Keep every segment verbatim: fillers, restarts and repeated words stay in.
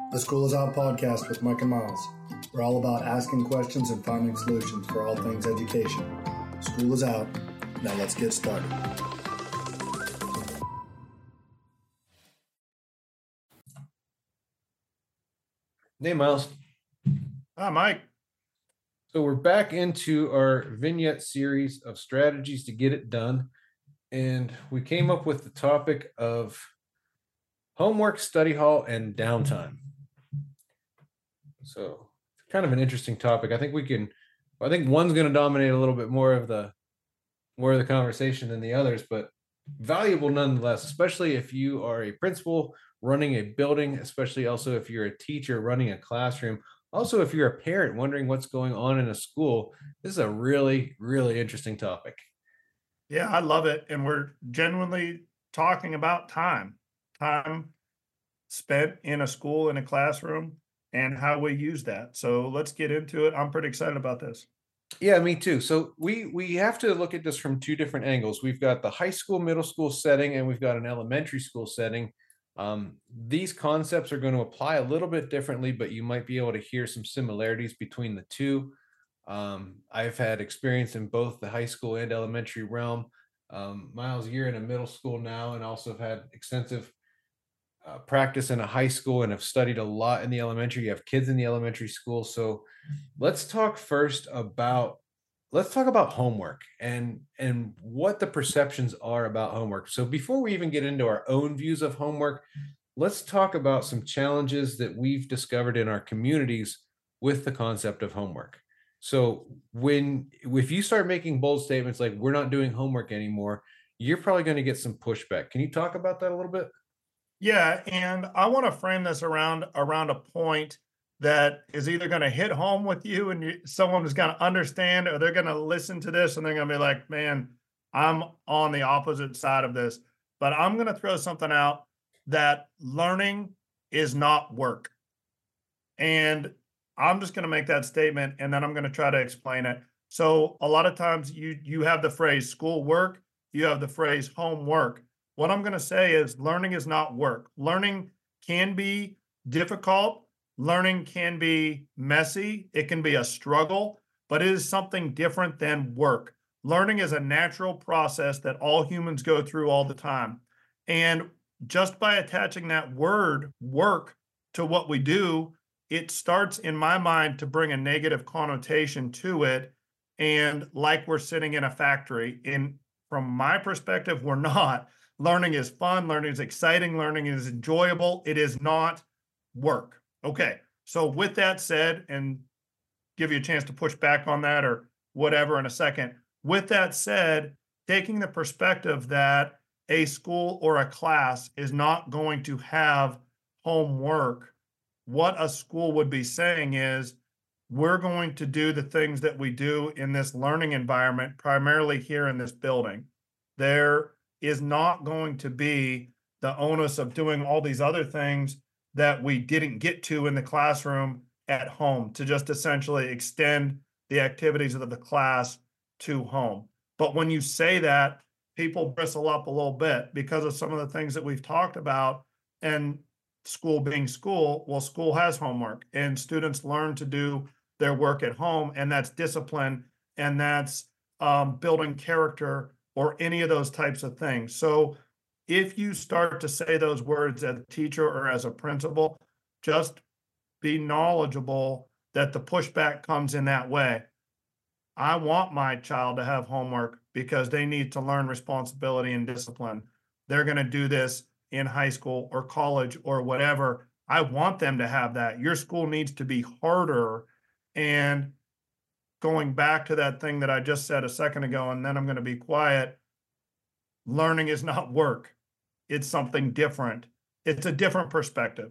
The School is Out podcast with Mike and Miles. We're all about asking questions and finding solutions for all things education. School is out. Now let's get started. Hey, Miles. Hi, Mike. So we're back into our vignette series of strategies to get it done. And we came up with the topic of homework, study hall, and downtime. So kind of an interesting topic. I think we can, I think one's going to dominate a little bit more of the, more of the conversation than the others, but valuable nonetheless, especially if you are a principal running a building, especially also if you're a teacher running a classroom. Also, if you're a parent wondering what's going on in a school, this is a really, really interesting topic. Yeah, I love it. And we're genuinely talking about time, time spent in a school, in a classroom, and how we use that. So let's get into it. I'm pretty excited about this. Yeah, me too. So we we have to look at this from two different angles. We've got the high school, middle school setting, and we've got an elementary school setting. Um, these concepts are going to apply a little bit differently, but you might be able to hear some similarities between the two. Um, I've had experience in both the high school and elementary realm. Um, Miles, you're in a middle school now, and also have had extensive uh, practice in a high school and have studied a lot in the elementary. You have kids in the elementary school. So let's talk first about let's talk about homework and and what the perceptions are about homework. So before we even get into our own views of homework, let's talk about some challenges that we've discovered in our communities with the concept of homework. So when if you start making bold statements like we're not doing homework anymore, you're probably going to get some pushback. Can you talk about that a little bit? Yeah, and I want to frame this around around a point that is either going to hit home with you and you, someone is going to understand, or they're going to listen to this and they're going to be like, man, I'm on the opposite side of this. But I'm going to throw something out that learning is not work. And I'm just going to make that statement and then I'm going to try to explain it. So a lot of times you you have the phrase school work, you have the phrase homework. What I'm going to say is learning is not work. Learning can be difficult. Learning can be messy. It can be a struggle, but it is something different than work. Learning is a natural process that all humans go through all the time. And just by attaching that word work to what we do, it starts in my mind to bring a negative connotation to it. And like we're sitting in a factory. And from my perspective, we're not. Learning is fun. Learning is exciting. Learning is enjoyable. It is not work. Okay. So with that said, and give you a chance to push back on that or whatever in a second. With that said, taking the perspective that a school or a class is not going to have homework, what a school would be saying is, we're going to do the things that we do in this learning environment, primarily here in this building. There is not going to be the onus of doing all these other things that we didn't get to in the classroom at home, to just essentially extend the activities of the class to home. But when you say that, people bristle up a little bit because of some of the things that we've talked about. And school being school, well, school has homework and students learn to do their work at home, and that's discipline, and that's um, building character, or any of those types of things. So if you start to say those words as a teacher or as a principal, just be knowledgeable that the pushback comes in that way. I want my child to have homework because they need to learn responsibility and discipline. They're going to do this in high school or college or whatever. I want them to have that. Your school needs to be harder. And going back to that thing that I just said a second ago, and then I'm going to be quiet. Learning is not work. It's something different. It's a different perspective.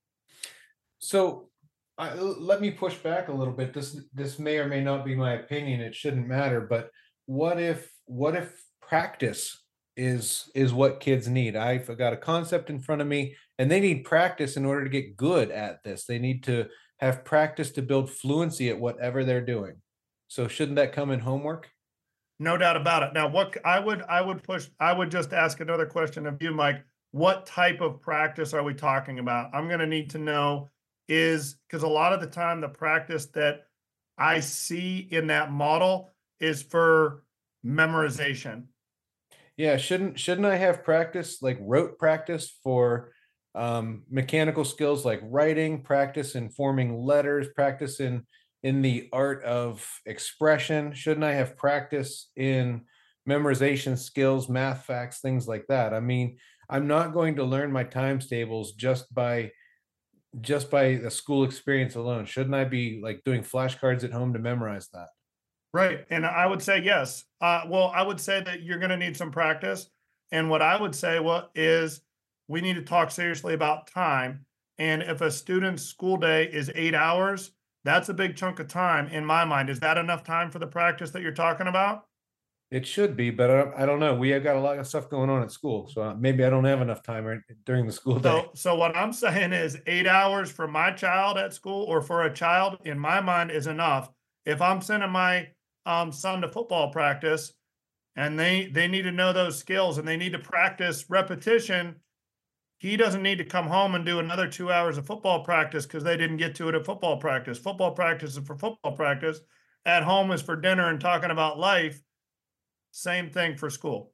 So I, let me push back a little bit. This this may or may not be my opinion. It shouldn't matter. But what if what if practice is is what kids need? I've got a concept in front of me, and they need practice in order to get good at this. They need to have practice to build fluency at whatever they're doing. So shouldn't that come in homework? No doubt about it. Now, what I would I would push, I would just ask another question of you, Mike. What type of practice are we talking about? I'm going to need to know is because a lot of the time the practice that I see in that model is for memorization. Yeah, shouldn't shouldn't I have practice like rote practice for um, mechanical skills like writing, practice in forming letters, practice in in the art of expression? Shouldn't I have practice in memorization skills, math facts, things like that? I mean, I'm not going to learn my times tables just by just by the school experience alone. Shouldn't I be like doing flashcards at home to memorize that? Right. And I would say yes. Uh, well, I would say that you're going to need some practice. And what I would say what is we need to talk seriously about time. And if a student's school day is eight hours, that's a big chunk of time in my mind. Is that enough time for the practice that you're talking about? It should be, but I don't, I don't know. We have got a lot of stuff going on at school, so uh, maybe I don't have enough time right- during the school day. So, so what I'm saying is eight hours for my child at school or for a child in my mind is enough. If I'm sending my um, son to football practice and they they need to know those skills and they need to practice repetition, he doesn't need to come home and do another two hours of football practice because they didn't get to it at football practice. Football practice is for football practice. At home is for dinner and talking about life. Same thing for school.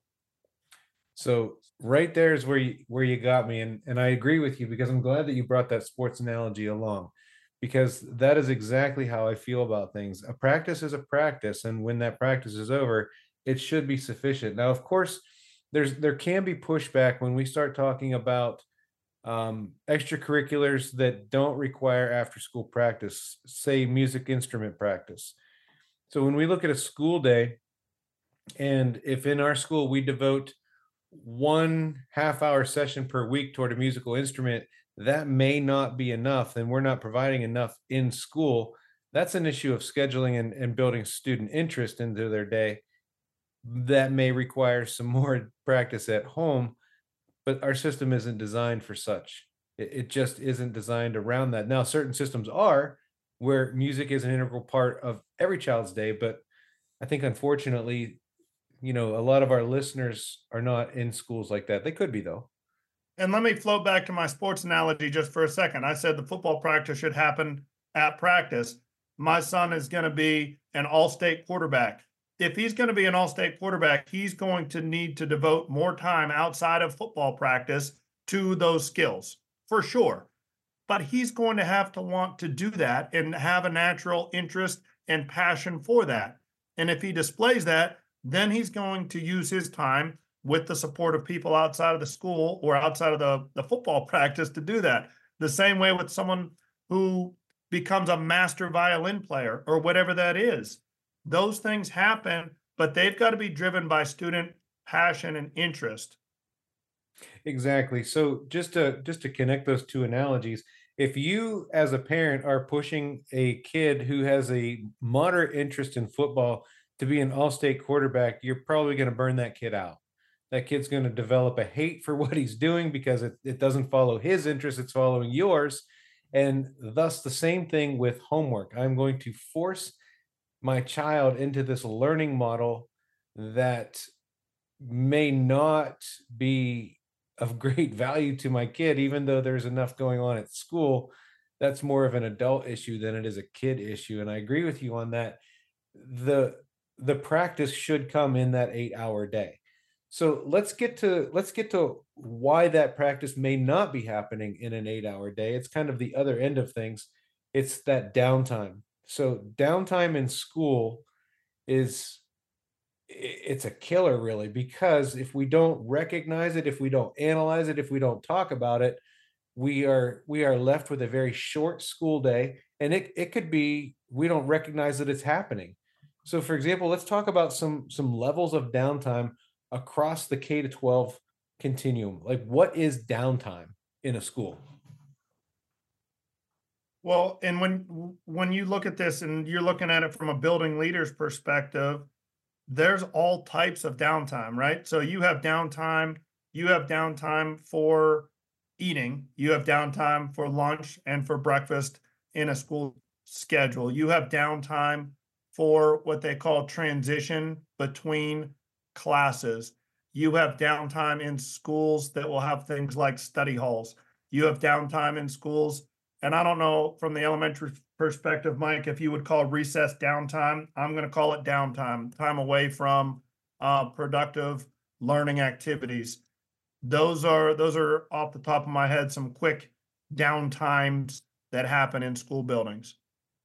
So right there is where you where you got me, and and I agree with you because I'm glad that you brought that sports analogy along, because that is exactly how I feel about things. A practice is a practice, and when that practice is over, it should be sufficient. Now, of course, there's there can be pushback when we start talking about um, extracurriculars that don't require after school practice, say music instrument practice. So when we look at a school day, and if in our school we devote one half hour session per week toward a musical instrument, that may not be enough, and we're not providing enough in school. That's an issue of scheduling and, and building student interest into their day. That may require some more practice at home, but our system isn't designed for such. It, it just isn't designed around that. Now, certain systems are where music is an integral part of every child's day, but I think unfortunately, you know, a lot of our listeners are not in schools like that. They could be though. And let me float back to my sports analogy just for a second. I said the football practice should happen at practice. My son is going to be an all state quarterback. If he's going to be an all state quarterback, he's going to need to devote more time outside of football practice to those skills for sure. But he's going to have to want to do that and have a natural interest and passion for that. And if he displays that, then he's going to use his time with the support of people outside of the school or outside of the, the football practice to do that. The same way with someone who becomes a master violin player or whatever that is. Those things happen, but they've got to be driven by student passion and interest. Exactly. So just to just to connect those two analogies, if you as a parent are pushing a kid who has a moderate interest in football to be an all-state quarterback, you're probably going to burn that kid out. That kid's going to develop a hate for what he's doing because it, it doesn't follow his interest, it's following yours. And thus the same thing with homework. I'm going to force my child into this learning model that may not be of great value to my kid, even though there's enough going on at school. That's more of an adult issue than it is a kid issue. And I agree with you on that. The the practice should come in that eight hour day. So let's get to let's get to why that practice may not be happening in an eight hour day. It's kind of the other end of things. It's that downtime. So downtime in school is it's a killer really, because if we don't recognize it, if we don't analyze it, if we don't talk about it, we are we are left with a very short school day, and it it could be we don't recognize that it's happening. So for example, let's talk about some some levels of downtime across the K to twelve continuum. Like what is downtime in a school? Well, and when when you look at this and you're looking at it from a building leader's perspective, there's all types of downtime, right? So you have downtime, you have downtime for eating, you have downtime for lunch and for breakfast in a school schedule. You have downtime for what they call transition between classes. You have downtime in schools that will have things like study halls. You have downtime in schools and I don't know from the elementary perspective, Mike, if you would call recess downtime. I'm going to call it downtime, time away from uh, productive learning activities. Those are those are off the top of my head some quick downtimes that happen in school buildings.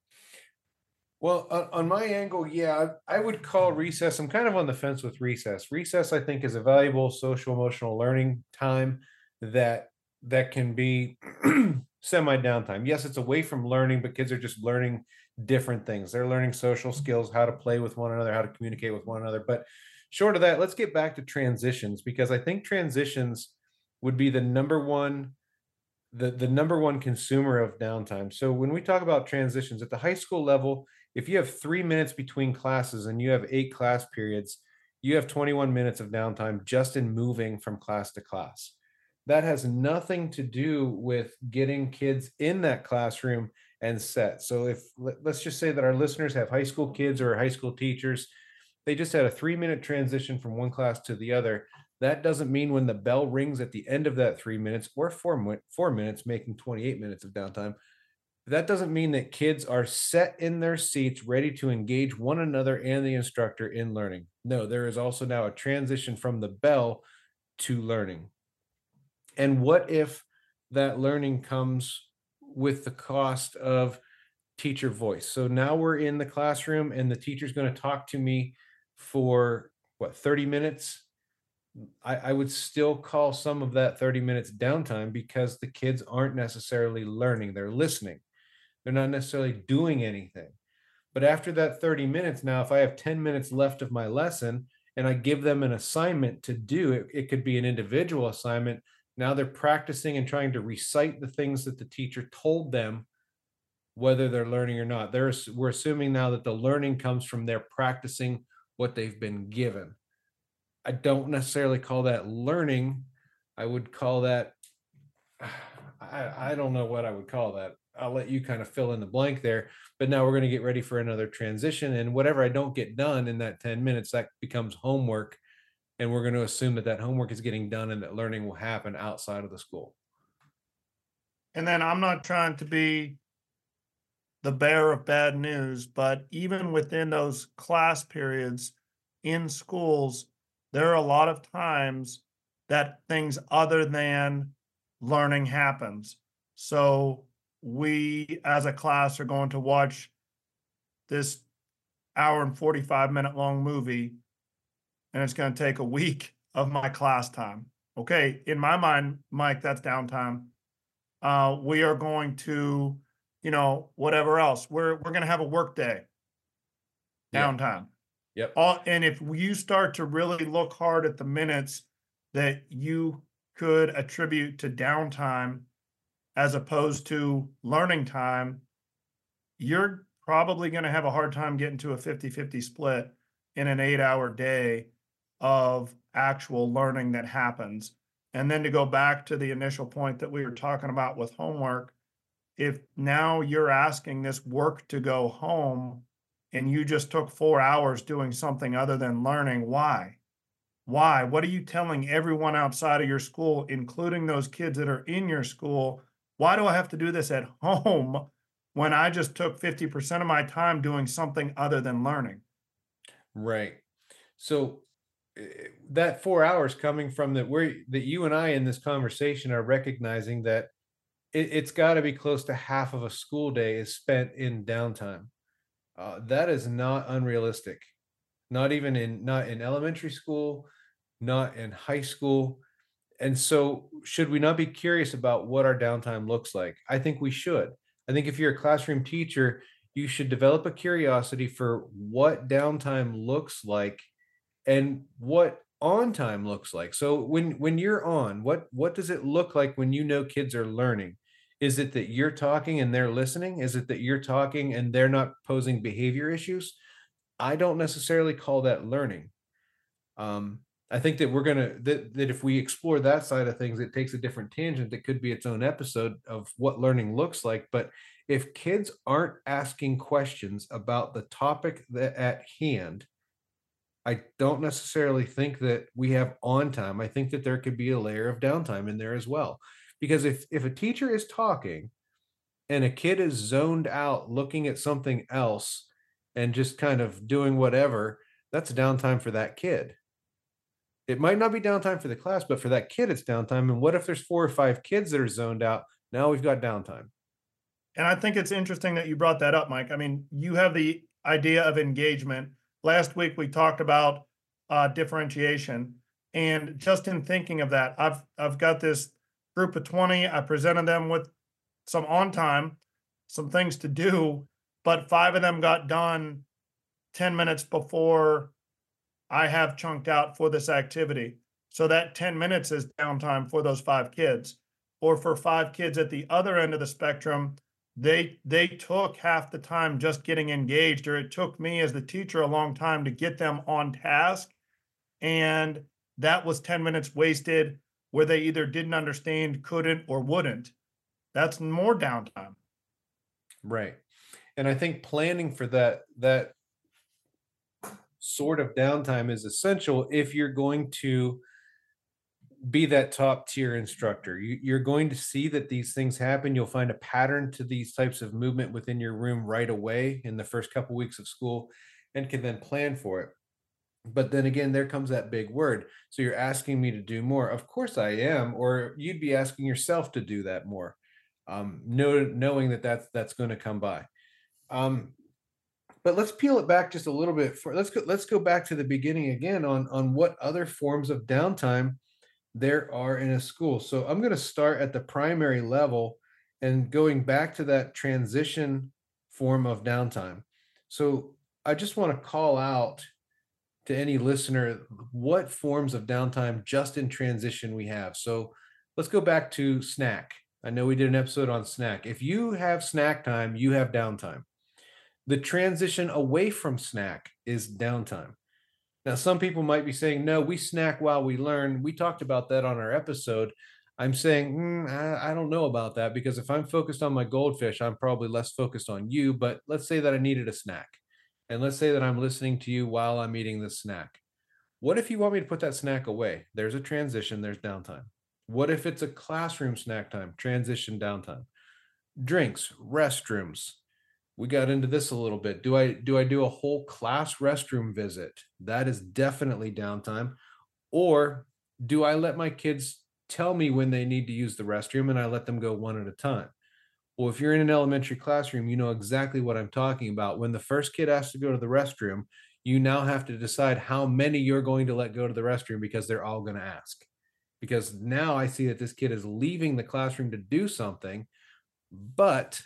Well, on, on my angle, yeah, I, I would call recess. I'm kind of on the fence with recess. Recess, I think, is a valuable social emotional learning time that that can be semi downtime. Yes, it's away from learning, but kids are just learning different things. They're learning social skills, how to play with one another, how to communicate with one another. But short of that, let's get back to transitions, because I think transitions would be the number one the the number one consumer of downtime. So when we talk about transitions at the high school level, if you have three minutes between classes and you have eight class periods, you have twenty-one minutes of downtime just in moving from class to class. That has nothing to do with getting kids in that classroom and set. So if let- let's just say that our listeners have high school kids or high school teachers, they just had a three minute transition from one class to the other. That doesn't mean when the bell rings at the end of that three minutes or four, mi- four minutes, making twenty-eight minutes of downtime, that doesn't mean that kids are set in their seats, ready to engage one another and the instructor in learning. No, there is also now a transition from the bell to learning. And what if that learning comes with the cost of teacher voice? So now we're in the classroom and the teacher's going to talk to me for what, thirty minutes? I, I would still call some of that thirty minutes downtime, because the kids aren't necessarily learning, they're listening. They're not necessarily doing anything. But after that thirty minutes, now, if I have ten minutes left of my lesson and I give them an assignment to do, it, it could be an individual assignment. Now they're practicing and trying to recite the things that the teacher told them, whether they're learning or not. There's, we're assuming now that the learning comes from their practicing what they've been given. I don't necessarily call that learning. I would call that, I, I don't know what I would call that. I'll let you kind of fill in the blank there. But now we're going to get ready for another transition. And whatever I don't get done in that ten minutes, that becomes homework. And we're going to assume that that homework is getting done and that learning will happen outside of the school. And then I'm not trying to be the bearer of bad news, but even within those class periods in schools, there are a lot of times that things other than learning happens. So we as a class are going to watch this hour and forty-five minute long movie, and it's going to take a week of my class time. Okay, in my mind, Mike, that's downtime. Uh, we are going to, you know, whatever else. We're we're going to have a work day, Yeah. downtime. Yep. All, and if you start to really look hard at the minutes that you could attribute to downtime as opposed to learning time, you're probably going to have a hard time getting to a fifty fifty split in an eight hour day of actual learning that happens. And then to go back to the initial point that we were talking about with homework, if now you're asking this work to go home and you just took four hours doing something other than learning, why? Why? What are you telling everyone outside of your school, including those kids that are in your school? Why do I have to do this at home when I just took fifty percent of my time doing something other than learning? Right. So eh, that four hours coming from that, where that you and I in this conversation are recognizing that it, it's got to be close to half of a school day is spent in downtime. Uh, that is not unrealistic. Not even in not in elementary school, not in high school. And so, should we not be curious about what our downtime looks like? I think we should. I think if you're a classroom teacher, you should develop a curiosity for what downtime looks like and what on time looks like. So when when you're on, what what does it look like when you know kids are learning? Is it that you're talking and they're listening? Is it that you're talking and they're not posing behavior issues? I don't necessarily call that learning. Um, I think that we're gonna that, that if we explore that side of things, it takes a different tangent that could be its own episode of what learning looks like. But if kids aren't asking questions about the topic that at hand, I don't necessarily think that we have on time. I think that there could be a layer of downtime in there as well. Because if if a teacher is talking and a kid is zoned out looking at something else and just kind of doing whatever, that's downtime for that kid. It might not be downtime for the class, but for that kid, it's downtime. And what if there's four or five kids that are zoned out? Now we've got downtime. And I think it's interesting that you brought that up, Mike. I mean, you have the idea of engagement. Last week we talked about uh, differentiation, and just in thinking of that, I've I've got this group of twenty. I presented them with some on time, some things to do, but five of them got done ten minutes before I have chunked out for this activity. So that ten minutes is downtime for those five kids. Or for five kids at the other end of the spectrum, they they took half the time just getting engaged, or it took me as the teacher a long time to get them on task. And that was ten minutes wasted where they either didn't understand, couldn't, or wouldn't. That's more downtime. Right. And I think planning for that that sort of downtime is essential if you're going to be that top tier instructor. You, you're going to see that these things happen. You'll find a pattern to these types of movement within your room right away in the first couple weeks of school and can then plan for it. But then again, there comes that big word. So you're asking me to do more. Of course I am, or you'd be asking yourself to do that more. Um, know, knowing that that's that's going to come by. Um, but let's peel it back just a little bit. For let's go let's go back to the beginning again on on what other forms of downtime there are in a school. So I'm going to start at the primary level and going back to that transition form of downtime. So I just want to call out to any listener what forms of downtime just in transition we have. So let's go back to snack. I know we did an episode on snack. If you have snack time, you have downtime. The transition away from snack is downtime. Now, some people might be saying, no, we snack while we learn. We talked about that on our episode. I'm saying, mm, I, I don't know about that, because if I'm focused on my goldfish, I'm probably less focused on you. But let's say that I needed a snack. And let's say that I'm listening to you while I'm eating the snack. What if you want me to put that snack away? There's a transition, there's downtime. What if it's a classroom snack time? Transition, downtime. Drinks, restrooms. We got into this a little bit. Do I do I do a whole class restroom visit? That is definitely downtime. Or do I let my kids tell me when they need to use the restroom and I let them go one at a time? Well, if you're in an elementary classroom, you know exactly what I'm talking about. When the first kid has to go to the restroom, you now have to decide how many you're going to let go to the restroom, because they're all going to ask. Because now I see that this kid is leaving the classroom to do something, but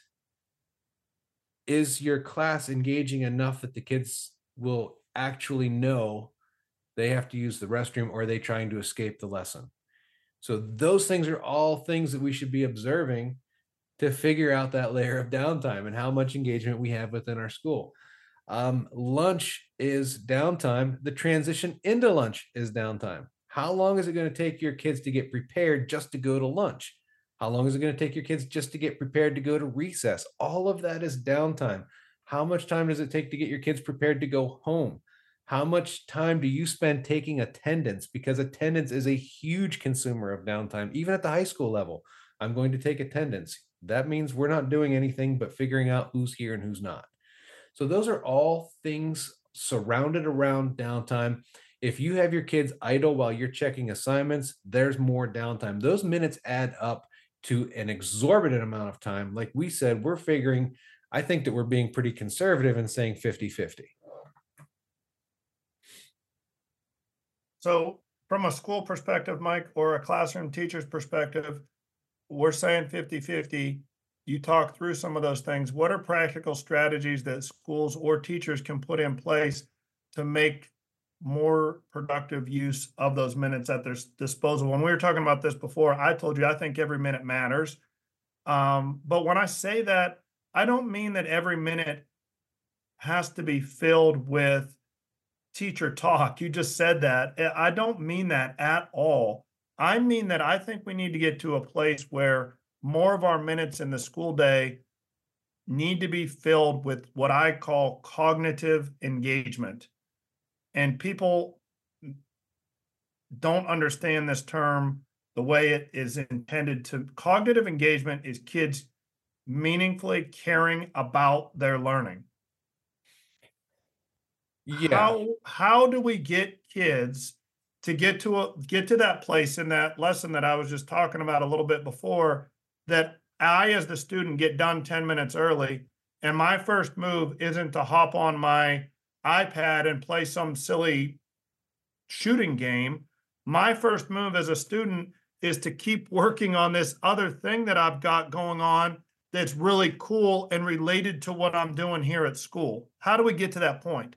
is your class engaging enough that the kids will actually know they have to use the restroom, or are they trying to escape the lesson? So those things are all things that we should be observing to figure out that layer of downtime and how much engagement we have within our school. Um, lunch is downtime. The transition into lunch is downtime. How long is it going to take your kids to get prepared just to go to lunch? How long is it going to take your kids just to get prepared to go to recess? All of that is downtime. How much time does it take to get your kids prepared to go home? How much time do you spend taking attendance? Because attendance is a huge consumer of downtime, even at the high school level. I'm going to take attendance. That means we're not doing anything but figuring out who's here and who's not. So those are all things surrounded around downtime. If you have your kids idle while you're checking assignments, there's more downtime. Those minutes add up to an exorbitant amount of time. Like we said, we're figuring, I think that we're being pretty conservative in saying fifty fifty. So from a school perspective, Mike, or a classroom teacher's perspective, we're saying fifty fifty. You talk through some of those things. What are practical strategies that schools or teachers can put in place to make more productive use of those minutes at their disposal? When we were talking about this before, I told you I think every minute matters. Um, but when I say that, I don't mean that every minute has to be filled with teacher talk. You just said that. I don't mean that at all. I mean that I think we need to get to a place where more of our minutes in the school day need to be filled with what I call cognitive engagement. And people don't understand this term the way it is intended to. Cognitive engagement is kids meaningfully caring about their learning. Yeah. How how do we get kids to get to a get to that place in that lesson that I was just talking about a little bit before, that I, as the student, get done ten minutes early, and my first move isn't to hop on my iPad and play some silly shooting game. My first move as a student is to keep working on this other thing that I've got going on that's really cool and related to what I'm doing here at school. How do we get to that point?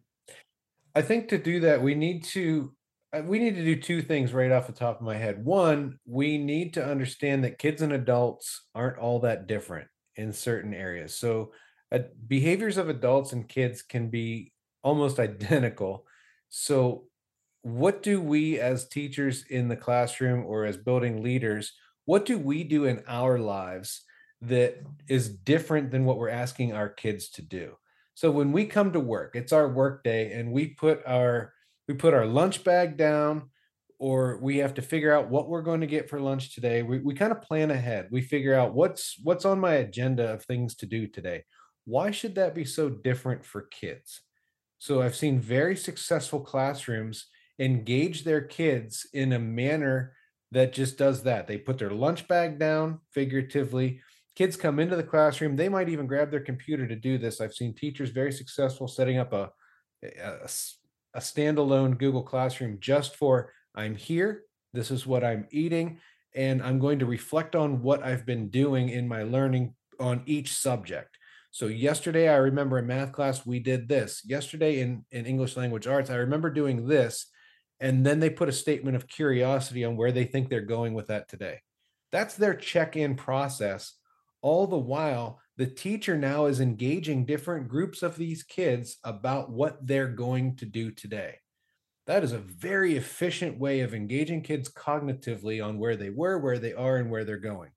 I think to do that, we need to uh, we need to do two things right off the top of my head. One, we need to understand that kids and adults aren't all that different in certain areas. So, uh, behaviors of adults and kids can be almost identical. So, what do we as teachers in the classroom or as building leaders, what do we do in our lives that is different than what we're asking our kids to do? So when we come to work, it's our work day and we put our we put our lunch bag down, or we have to figure out what we're going to get for lunch today. We we kind of plan ahead. We figure out what's what's on my agenda of things to do today. Why should that be so different for kids? So I've seen very successful classrooms engage their kids in a manner that just does that. They put their lunch bag down figuratively. Kids come into the classroom. They might even grab their computer to do this. I've seen teachers very successful setting up a, a s- a standalone Google Classroom just for I'm here. This is what I'm eating. And I'm going to reflect on what I've been doing in my learning on each subject. So yesterday, I remember in math class, we did this. Yesterday in, in English language arts, I remember doing this. And then they put a statement of curiosity on where they think they're going with that today. That's their check-in process. All the while, the teacher now is engaging different groups of these kids about what they're going to do today. That is a very efficient way of engaging kids cognitively on where they were, where they are, and where they're going.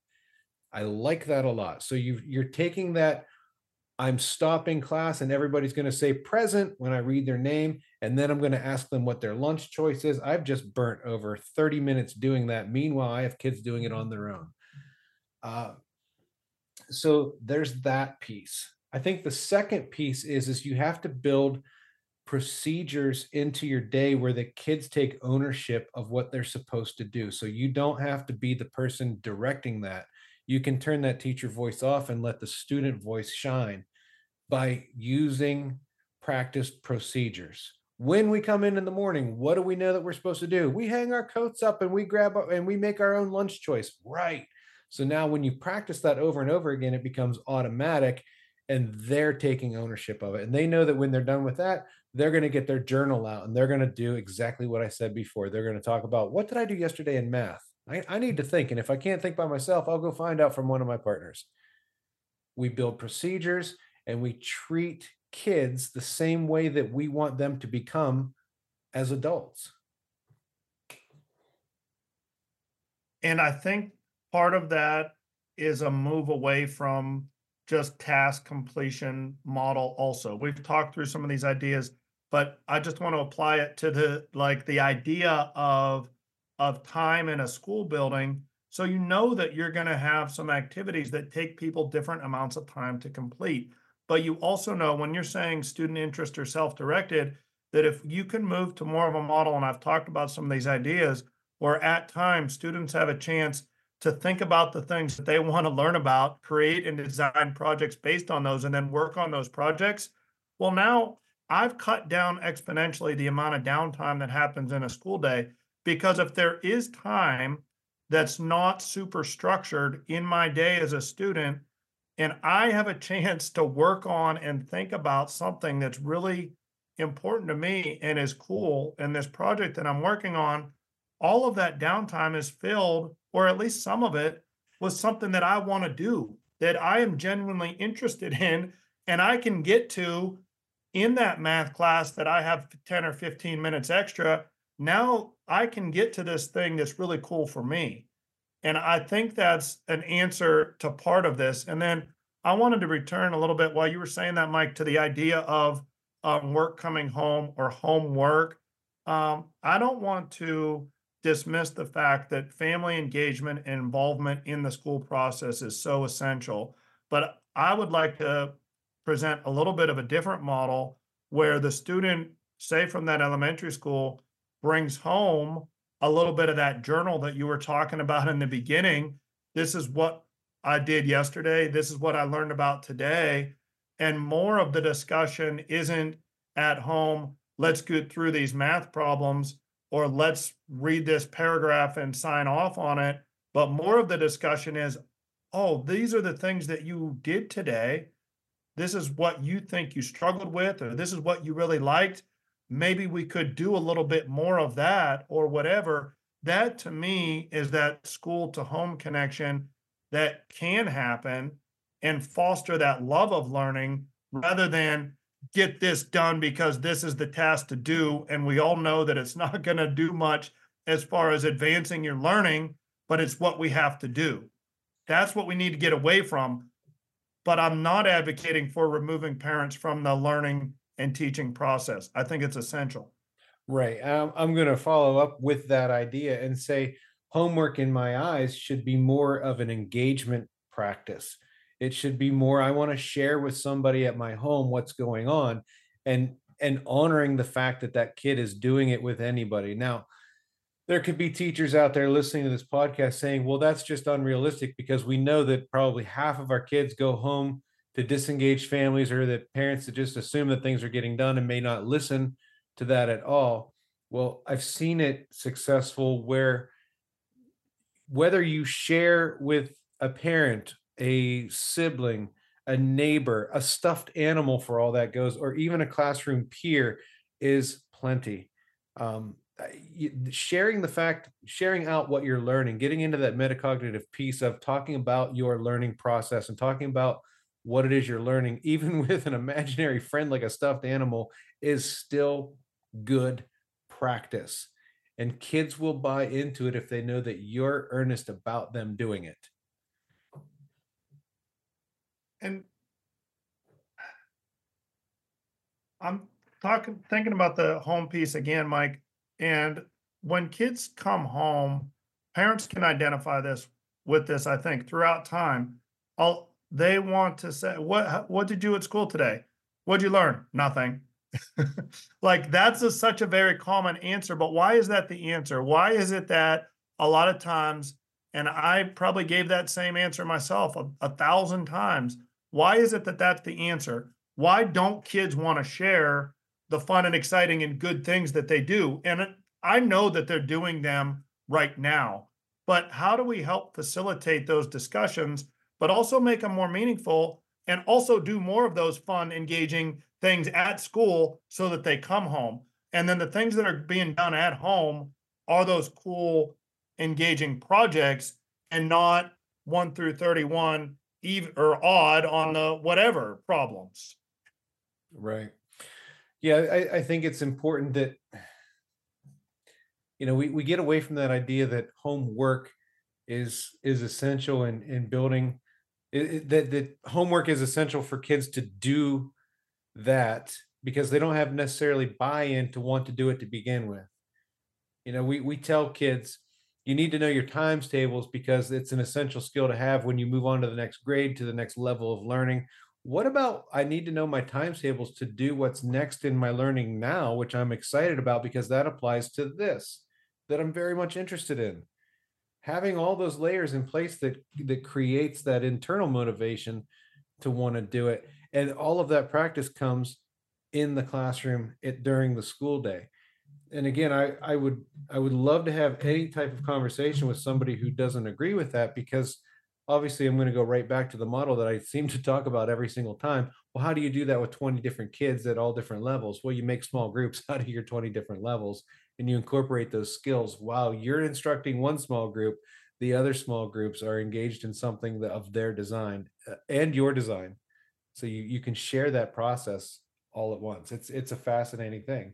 I like that a lot. So you you're taking that I'm stopping class and everybody's going to say present when I read their name. And then I'm going to ask them what their lunch choice is. I've just burnt over thirty minutes doing that. Meanwhile, I have kids doing it on their own. Uh, so there's that piece. I think the second piece is, is you have to build procedures into your day where the kids take ownership of what they're supposed to do. So you don't have to be the person directing that. You can turn that teacher voice off and let the student voice shine by using practiced procedures. When we come in in the morning, what do we know that we're supposed to do? We hang our coats up and we grab and we make our own lunch choice. Right. So now when you practice that over and over again, it becomes automatic and they're taking ownership of it. And they know that when they're done with that, they're going to get their journal out and they're going to do exactly what I said before. They're going to talk about what did I do yesterday in math? I, I need to think. And if I can't think by myself, I'll go find out from one of my partners. We build procedures and we treat kids the same way that we want them to become as adults. And I think part of that is a move away from just task completion model also. We've talked through some of these ideas, but I just want to apply it to the like the idea of of time in a school building. So you know that you're going to have some activities that take people different amounts of time to complete. But you also know when you're saying student interest or self-directed, that if you can move to more of a model, and I've talked about some of these ideas, where at times students have a chance to think about the things that they want to learn about, create and design projects based on those, and then work on those projects. Well, now I've cut down exponentially the amount of downtime that happens in a school day, because if there is time that's not super structured in my day as a student, and I have a chance to work on and think about something that's really important to me and is cool in this project that I'm working on, all of that downtime is filled, or at least some of it, with something that I want to do, that I am genuinely interested in, and I can get to in that math class that I have ten or fifteen minutes extra. Now I can get to this thing that's really cool for me. And I think that's an answer to part of this. And then I wanted to return a little bit while you were saying that, Mike, to the idea of um, work coming home or homework. Um, I don't want to dismiss the fact that family engagement and involvement in the school process is so essential. But I would like to present a little bit of a different model where the student, say from that elementary school, brings home a little bit of that journal that you were talking about in the beginning. This is what I did yesterday. This is what I learned about today. And more of the discussion isn't at home, let's get through these math problems, or let's read this paragraph and sign off on it. But more of the discussion is, oh, these are the things that you did today. This is what you think you struggled with, or this is what you really liked. Maybe we could do a little bit more of that or whatever. That to me is that school to home connection that can happen and foster that love of learning rather than get this done because this is the task to do. And we all know that it's not going to do much as far as advancing your learning, but it's what we have to do. That's what we need to get away from. But I'm not advocating for removing parents from the learning and teaching process. I think it's essential. Right. Um, I'm going to follow up with that idea and say homework in my eyes should be more of an engagement practice. It should be more, I want to share with somebody at my home what's going on, and and honoring the fact that that kid is doing it with anybody. Now, there could be teachers out there listening to this podcast saying, well, that's just unrealistic because we know that probably half of our kids go home to disengaged families, or that parents that just assume that things are getting done and may not listen to that at all. Well, I've seen it successful where whether you share with a parent, a sibling, a neighbor, a stuffed animal for all that goes, or even a classroom peer is plenty. Um, you, sharing the fact, sharing out what you're learning, getting into that metacognitive piece of talking about your learning process and talking about what it is you're learning, even with an imaginary friend like a stuffed animal, is still good practice. And kids will buy into it if they know that you're earnest about them doing it. And I'm talking, thinking about the home piece again, Mike. And when kids come home, parents can identify this with this, I think, throughout time. All they want to say, what what did you do at school today? What'd you learn? Nothing. Like that's a, such a very common answer, but why is that the answer? Why is it that a lot of times, and I probably gave that same answer myself a, a thousand times. Why is it that that's the answer? Why don't kids want to share the fun and exciting and good things that they do? And it, I know that they're doing them right now, but how do we help facilitate those discussions, but also make them more meaningful and also do more of those fun, engaging things at school so that they come home? And then the things that are being done at home are those cool, engaging projects and not one through thirty-one even or odd on the whatever problems. Right. Yeah, I, I think it's important that, you know, we, we get away from that idea that homework is is essential in, in building it, it- that, that homework is essential for kids to do that because they don't have necessarily buy-in to want to do it to begin with. You know, we, we tell kids, you need to know your times tables because it's an essential skill to have when you move on to the next grade, to the next level of learning. What about I need to know my times tables to do what's next in my learning now, which I'm excited about because that applies to this that I'm very much interested in. Having all those layers in place that that creates that internal motivation to want to do it. And all of that practice comes in the classroom it, during the school day. And again, I, I would I would love to have any type of conversation with somebody who doesn't agree with that, because obviously I'm going to go right back to the model that I seem to talk about every single time. Well, how do you do that with twenty different kids at all different levels? Well, you make small groups out of your twenty different levels and you incorporate those skills. While you're instructing one small group, the other small groups are engaged in something that, of their design uh, and your design. So you, you can share that process all at once. It's it's a fascinating thing.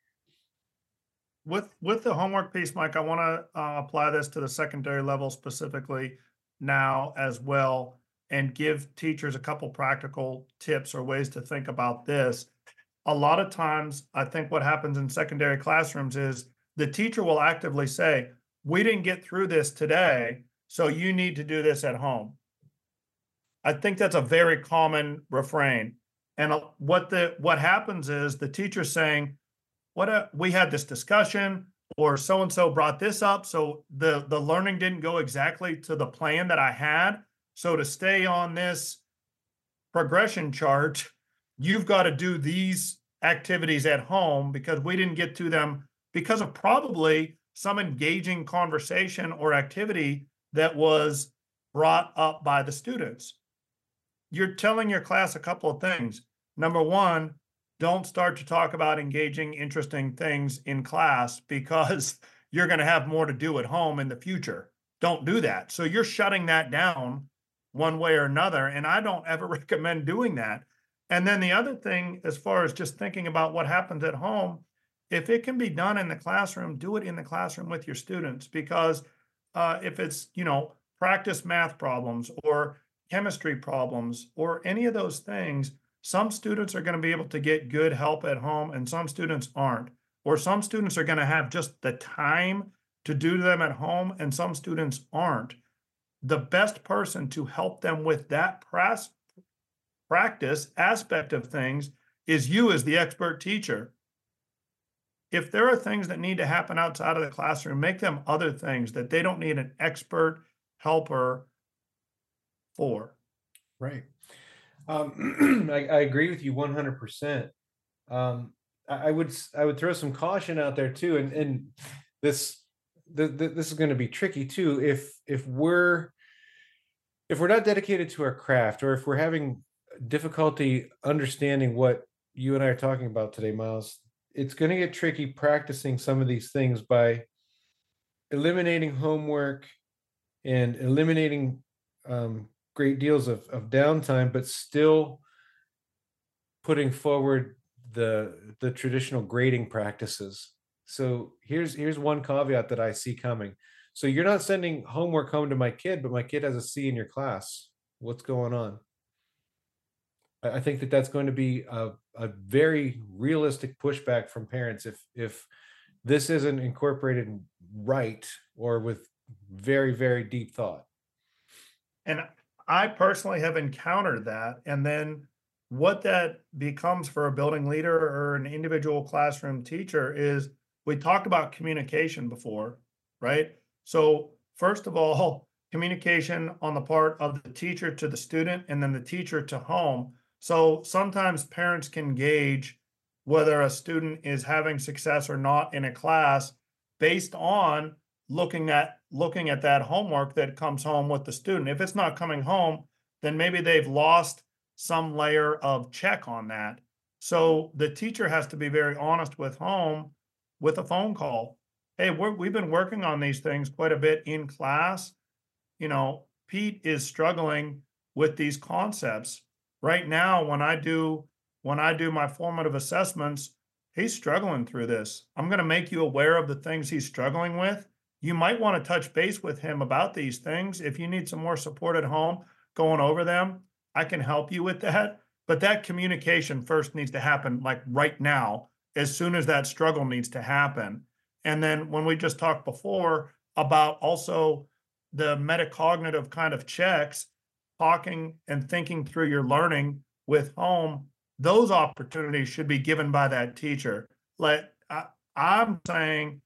With with the homework piece, Mike, I want to uh, apply this to the secondary level specifically now as well, and give teachers a couple practical tips or ways to think about this. A lot of times, I think what happens in secondary classrooms is the teacher will actively say, "We didn't get through this today, so you need to do this at home." I think that's a very common refrain. And uh, what the what happens is the teacher's saying, what a, we had this discussion, or so and so brought this up, so the the learning didn't go exactly to the plan that I had. So to stay on this progression chart, you've got to do these activities at home because we didn't get to them because of probably some engaging conversation or activity that was brought up by the students. You're telling your class a couple of things. Number one, don't start to talk about engaging, interesting things in class because you're going to have more to do at home in the future. Don't do that. So you're shutting that down one way or another. And I don't ever recommend doing that. And then the other thing, as far as just thinking about what happens at home, if it can be done in the classroom, do it in the classroom with your students. Because uh, if it's, you know, practice math problems or chemistry problems or any of those things, some students are going to be able to get good help at home and some students aren't. Or some students are going to have just the time to do them at home and some students aren't. The best person to help them with that pras- practice aspect of things is you as the expert teacher. If there are things that need to happen outside of the classroom, make them other things that they don't need an expert helper for. Right. Um, I, I agree with you one hundred percent. Um, I, I would I would throw some caution out there too, and and this the, the, this is going to be tricky too. If if we're if we're not dedicated to our craft, or if we're having difficulty understanding what you and I are talking about today, Miles, it's going to get tricky practicing some of these things by eliminating homework and eliminating um, great deals of, of downtime, but still putting forward the the traditional grading practices. So here's here's one caveat that I see coming. So you're not sending homework home to my kid, but my kid has a C in your class. What's going on? I, I think that that's going to be a, a very realistic pushback from parents if if this isn't incorporated right or with very, very deep thought. And I personally have encountered that. And then what that becomes for a building leader or an individual classroom teacher is we talked about communication before, right? So, first of all, communication on the part of the teacher to the student and then the teacher to home. So, sometimes parents can gauge whether a student is having success or not in a class based on looking at looking at that homework that comes home with the student. If it's not coming home, then maybe they've lost some layer of check on that. So the teacher has to be very honest with home with a phone call. Hey, we're, we've been working on these things quite a bit in class. You know, Pete is struggling with these concepts right now. When I do when I do my formative assessments, he's struggling through this. I'm going to make you aware of the things he's struggling with. You might want to touch base with him about these things. If you need some more support at home going over them, I can help you with that. But that communication first needs to happen like right now, as soon as that struggle needs to happen. And then when we just talked before about also the metacognitive kind of checks, talking and thinking through your learning with home, those opportunities should be given by that teacher. Like I, I'm saying,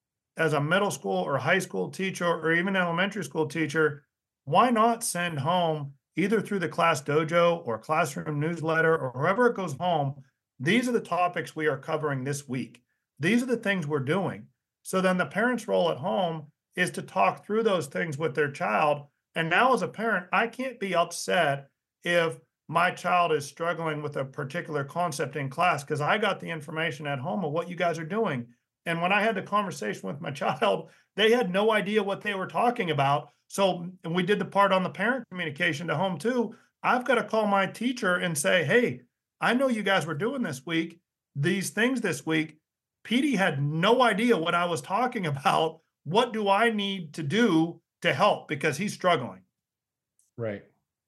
as a middle school or high school teacher or even elementary school teacher, why not send home either through the class dojo or classroom newsletter or wherever it goes home? These are the topics we are covering this week. These are the things we're doing. So then the parent's role at home is to talk through those things with their child. And now as a parent, I can't be upset if my child is struggling with a particular concept in class because I got the information at home of what you guys are doing. And when I had the conversation with my child, they had no idea what they were talking about. So, and we did the part on the parent communication to home too. I've got to call my teacher and say, hey, I know you guys were doing this week, these things this week. Petey had no idea what I was talking about. What do I need to do to help? Because he's struggling. Right.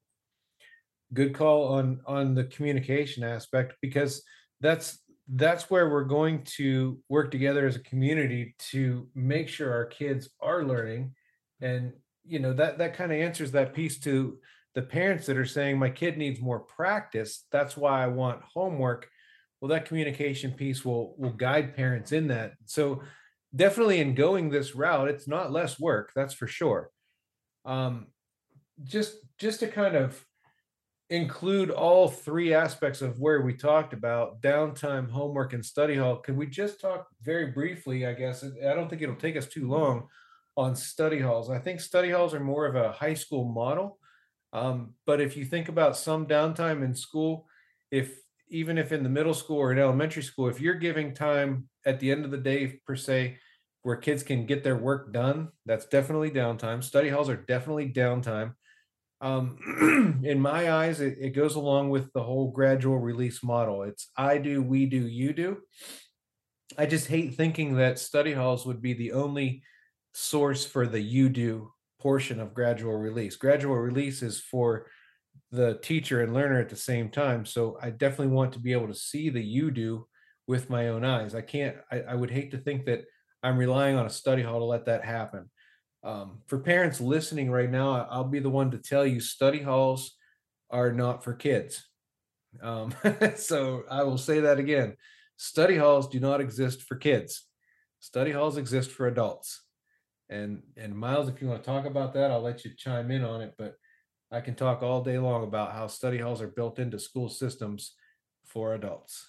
Good call on on the communication aspect, because that's that's where we're going to work together as a community to make sure our kids are learning. And you know that that kind of answers that piece to the parents that are saying my kid needs more practice, that's why I want homework. Well, that communication piece will will guide parents in that. So definitely in going this route, it's not less work, that's for sure. Um, just just to kind of include all three aspects of where we talked about downtime, homework, and study hall. Can we just talk very briefly? I guess I don't think it'll take us too long on study halls. I think study halls are more of a high school model. Um, but if you think about some downtime in school, if even if in the middle school or in elementary school, if you're giving time at the end of the day, per se, where kids can get their work done, that's definitely downtime. Study halls are definitely downtime. Um, in my eyes, it, it goes along with the whole gradual release model. It's I do, we do, you do. I just hate thinking that study halls would be the only source for the you do portion of gradual release. Gradual release is for the teacher and learner at the same time. So I definitely want to be able to see the you do with my own eyes. I can't, I, I would hate to think that I'm relying on a study hall to let that happen. Um, for parents listening right now, I- I'll be the one to tell you study halls are not for kids. Um, so I will say that again. Study halls do not exist for kids. Study halls exist for adults. And and Miles, if you want to talk about that, I'll let you chime in on it. But I can talk all day long about how study halls are built into school systems for adults.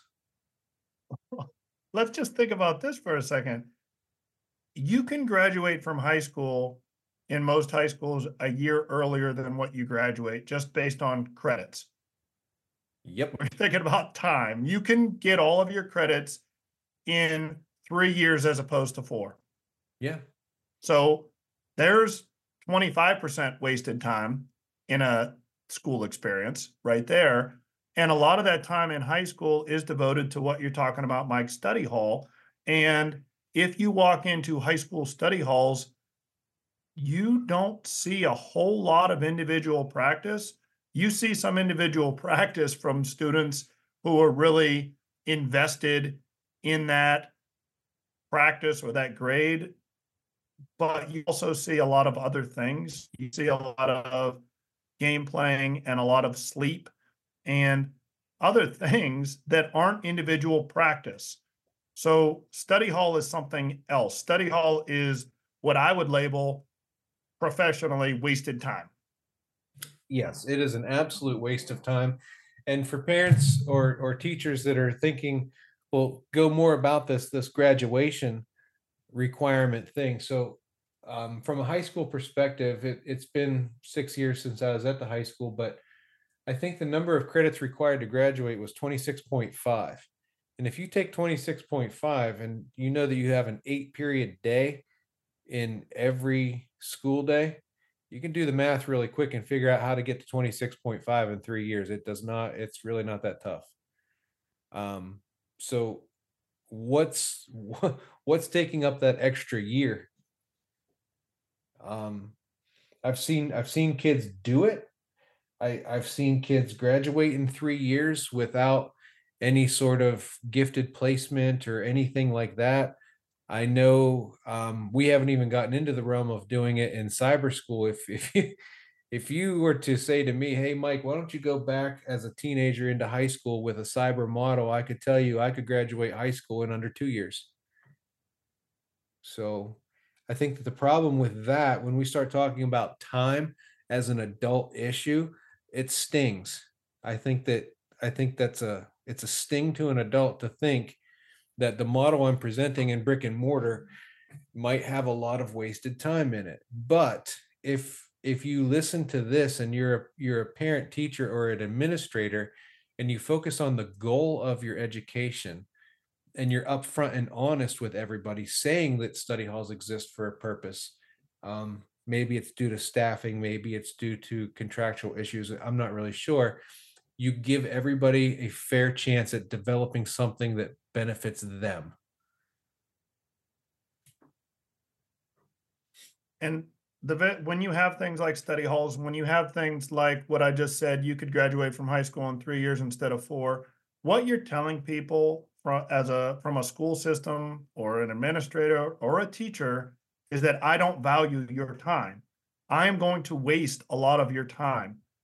Let's just think about this for a second. You can graduate from high school in most high schools a year earlier than what you graduate, just based on credits. Yep. We're thinking about time. You can get all of your credits in three years as opposed to four. Yeah. So there's twenty-five percent wasted time in a school experience right there. And a lot of that time in high school is devoted to what you're talking about, Mike, study hall. And if you walk into high school study halls, you don't see a whole lot of individual practice. You see some individual practice from students who are really invested in that practice or that grade, but you also see a lot of other things. You see a lot of game playing and a lot of sleep and other things that aren't individual practice. So study hall is something else. Study hall is what I would label professionally wasted time. Yes, it is an absolute waste of time. And for parents or or teachers that are thinking, well, go more about this this graduation requirement thing. So um, from a high school perspective, it, it's been six years since I was at the high school, but I think the number of credits required to graduate was twenty-six point five. And if you take twenty-six point five and you know that you have an eight period day in every school day, you can do the math really quick and figure out how to get to twenty-six point five in three years. It does not, it's really not that tough. Um, so what's what's taking up that extra year? Um, I've seen I've seen kids do it. I, I've seen kids graduate in three years without any sort of gifted placement or anything like that. I know um, we haven't even gotten into the realm of doing it in cyber school. If if you if you were to say to me, "Hey, Mike, why don't you go back as a teenager into high school with a cyber model?" I could tell you I could graduate high school in under two years. So I think that the problem with that, when we start talking about time as an adult issue, it stings. I think that I think that's a it's a sting to an adult to think that the model I'm presenting in brick and mortar might have a lot of wasted time in it. But if if you listen to this and you're a, you're a parent, teacher, or an administrator, and you focus on the goal of your education, and you're upfront and honest with everybody, saying that study halls exist for a purpose. Um, maybe it's due to staffing, maybe it's due to contractual issues. I'm not really sure. You give everybody a fair chance at developing something that benefits them. And the vet- when you have things like study halls, when you have things like what I just said, you could graduate from high school in three years instead of four. What you're telling people from as a from a school system or an administrator or a teacher is that I don't value your time. I am going to waste a lot of your time.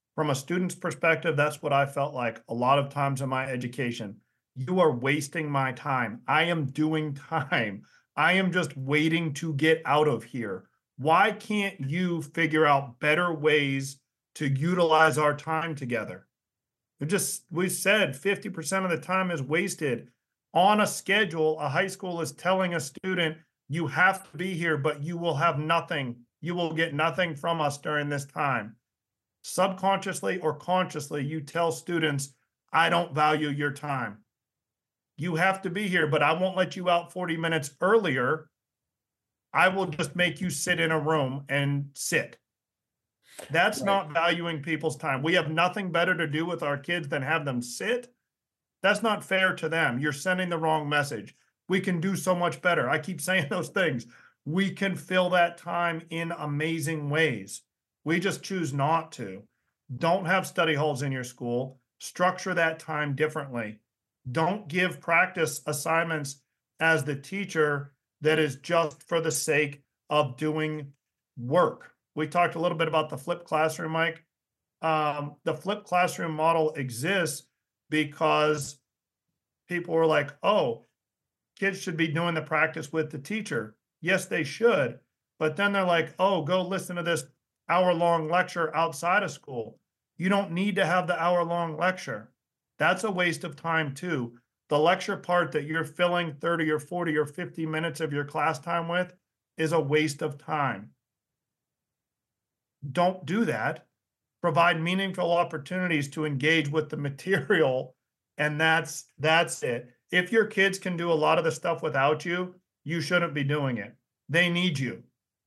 From a student's perspective, that's what I felt like a lot of times in my education. You are wasting my time. I am doing time. I am just waiting to get out of here. Why can't you figure out better ways to utilize our time together? We just we said fifty percent of the time is wasted on a schedule. A high school is telling a student, you have to be here, but you will have nothing. You will get nothing from us during this time. Subconsciously or consciously, you tell students, I don't value your time. You have to be here, but I won't let you out forty minutes earlier. I will just make you sit in a room and sit. That's Right. not valuing people's time. We have nothing better to do with our kids than have them sit. That's not fair to them. You're sending the wrong message. We can do so much better. I keep saying those things. We can fill that time in amazing ways. We just choose not to. Don't have study halls in your school. Structure that time differently. Don't give practice assignments as the teacher that is just for the sake of doing work. We talked a little bit about the flipped classroom, Mike. Um, the flipped classroom model exists because people were like, oh, kids should be doing the practice with the teacher. Yes, they should. But then they're like, oh, go listen to this hour long lecture outside of school. You don't need to have the hour long lecture. That's a waste of time, too. The lecture part that you're filling thirty or forty or fifty minutes of your class time with is a waste of time. Don't do that. Provide meaningful opportunities to engage with the material, and that's that's it. If your kids can do a lot of the stuff without you, you shouldn't be doing it. They need you.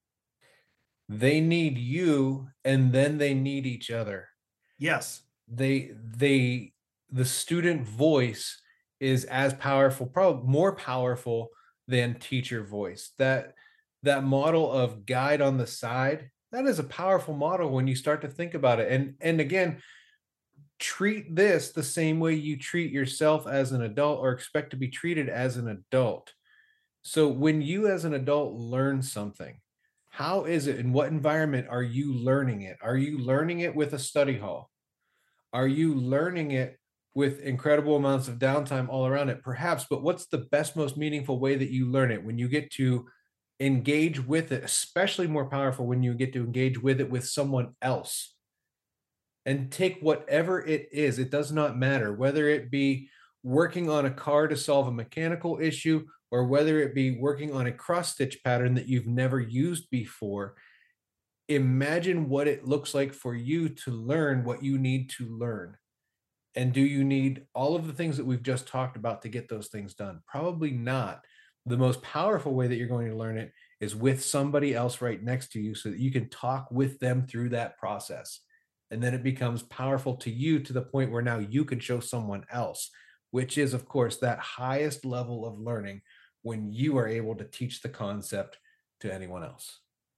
They need you, and then they need each other. Yes. They they the student voice is as powerful, probably more powerful than teacher voice. That that model of guide on the side, that is a powerful model when you start to think about it. And and again, treat this the same way you treat yourself as an adult or expect to be treated as an adult. So when you as an adult learn something, how is it, in what environment are you learning it? Are you learning it with a study hall? Are you learning it with incredible amounts of downtime all around it? Perhaps, but what's the best, most meaningful way that you learn it? When you get to engage with it, especially more powerful when you get to engage with it with someone else and take whatever it is. It does not matter whether it be working on a car to solve a mechanical issue or whether it be working on a cross stitch pattern that you've never used before. Imagine what it looks like for you to learn what you need to learn. And do you need all of the things that we've just talked about to get those things done? Probably not. The most powerful way that you're going to learn it is with somebody else right next to you so that you can talk with them through that process. And then it becomes powerful to you to the point where now you can show someone else, which is, of course, that highest level of learning when you are able to teach the concept to anyone else.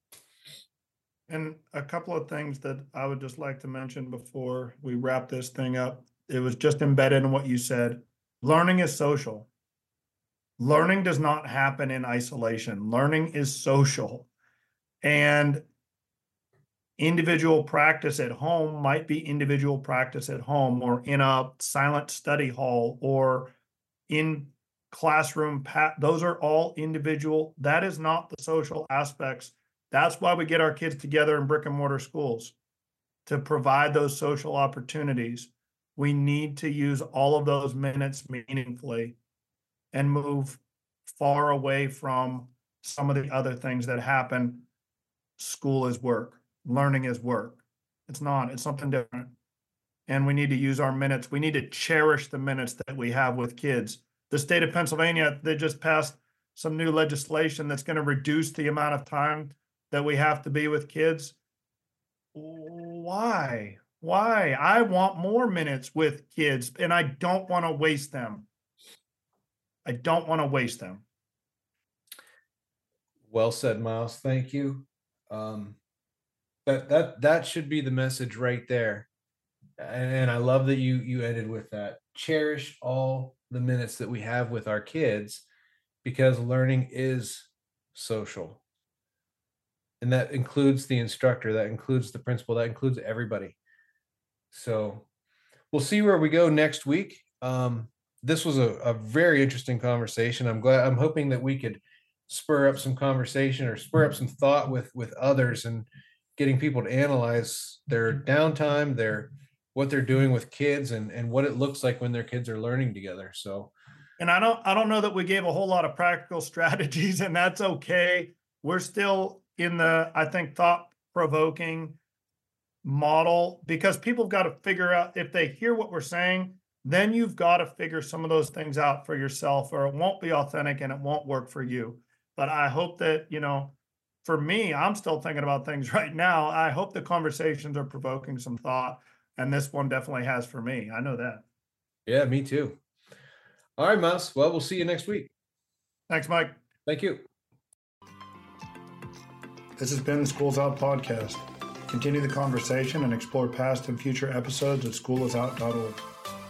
And a couple of things that I would just like to mention before we wrap this thing up. It was just embedded in what you said. Learning is social. Learning does not happen in isolation. Learning is social. And individual practice at home might be individual practice at home or in a silent study hall or in classroom. Pat, those are all individual. That is not the social aspects. That's why we get our kids together in brick and mortar schools, to provide those social opportunities. We need to use all of those minutes meaningfully and move far away from some of the other things that happen. School is work, learning is work. It's not, it's something different. And we need to use our minutes. We need to cherish the minutes that we have with kids. The state of Pennsylvania, they just passed some new legislation that's going to reduce the amount of time that we have to be with kids. Why? Why? I want more minutes with kids and I don't want to waste them. I don't want to waste them. Well said, Miles. Thank you. Um, that that that should be the message right there. And I love that you you ended with that. Cherish all the minutes that we have with our kids because learning is social. And that includes the instructor, that includes the principal, that includes everybody. So we'll see where we go next week. Um, this was a, a very interesting conversation. I'm glad, I'm hoping that we could spur up some conversation or spur up some thought with, with others, and getting people to analyze their downtime, their, what they're doing with kids, and, and what it looks like when their kids are learning together. So, and I don't, I don't know that we gave a whole lot of practical strategies, and that's okay. We're still in the, I think, thought provoking model, because people have got to figure out, if they hear what we're saying, then you've got to figure some of those things out for yourself, or it won't be authentic and it won't work for you. But I hope that, you know, for me, I'm still thinking about things right now. I hope the conversations are provoking some thought, and this one definitely has for me. I know that. Yeah, me too. All right, Mouse. Well, we'll see you next week. Thanks, Mike. Thank you. This has been the Schools Out podcast. Continue the conversation and explore past and future episodes at school is out dot org.